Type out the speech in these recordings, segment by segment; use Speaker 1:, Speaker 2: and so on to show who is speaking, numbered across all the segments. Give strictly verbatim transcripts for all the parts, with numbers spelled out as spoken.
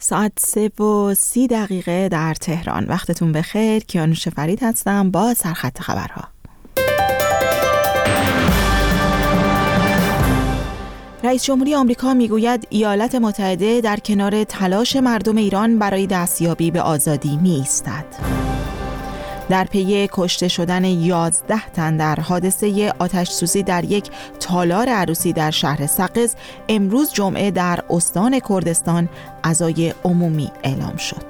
Speaker 1: ساعت سه و سی دقیقه در تهران. وقتتون بخیر. کیانوش فرید هستم با سرخط خبرها. رئیس جمهوری آمریکا میگوید ایالات متحده در کنار تلاش مردم ایران برای دستیابی به آزادی می ایستد. در پی کشته شدن یازده تن در حادثه آتش سوزی در یک تالار عروسی در شهر سقز، امروز جمعه در استان کردستان عزای عمومی اعلام شد.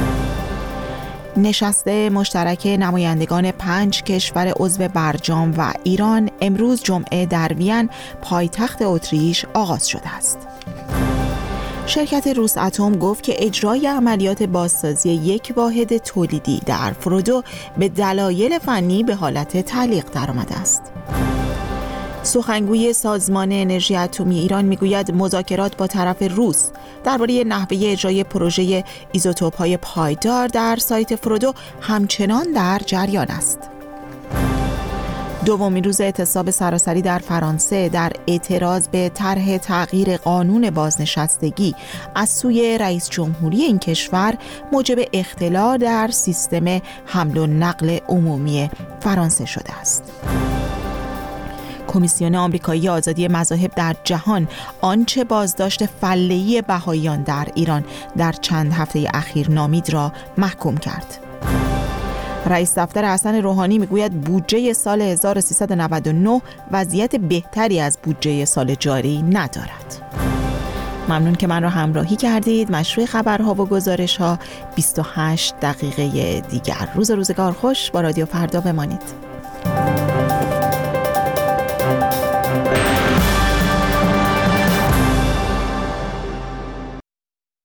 Speaker 1: نشست مشترک نمایندگان پنج کشور عضو برجام و ایران امروز جمعه در وین پایتخت اتریش آغاز شده است. شرکت روس اتم گفت که اجرای عملیات بازسازی یک واحد تولیدی در فرودو به دلایل فنی به حالت تعلیق درآمده است. سخنگوی سازمان انرژی اتمی ایران میگوید مذاکرات با طرف روس درباره نحوه اجرای پروژه ایزوتوپ‌های پایدار در سایت فرودو همچنان در جریان است. دومین روز اعتصاب سراسری در فرانسه در اعتراض به طرح تغییر قانون بازنشستگی از سوی رئیس جمهوری این کشور موجب اختلال در سیستم حمل و نقل عمومی فرانسه شده است. کمیسیون آمریکایی آزادی مذاهب در جهان آنچه بازداشت فله‌ای بهائیان در ایران در چند هفته اخیر نامید را محکوم کرد. رئیس دفتر حسن روحانی میگوید بودجه سال هزار و سیصد و نود و نه وضعیت بهتری از بودجه سال جاری ندارد. ممنون که من را همراهی کردید. مشروع خبرها و گزارش‌ها بیست و هشت دقیقه دیگر. روز روزگار خوش. با رادیو فردا بمانید.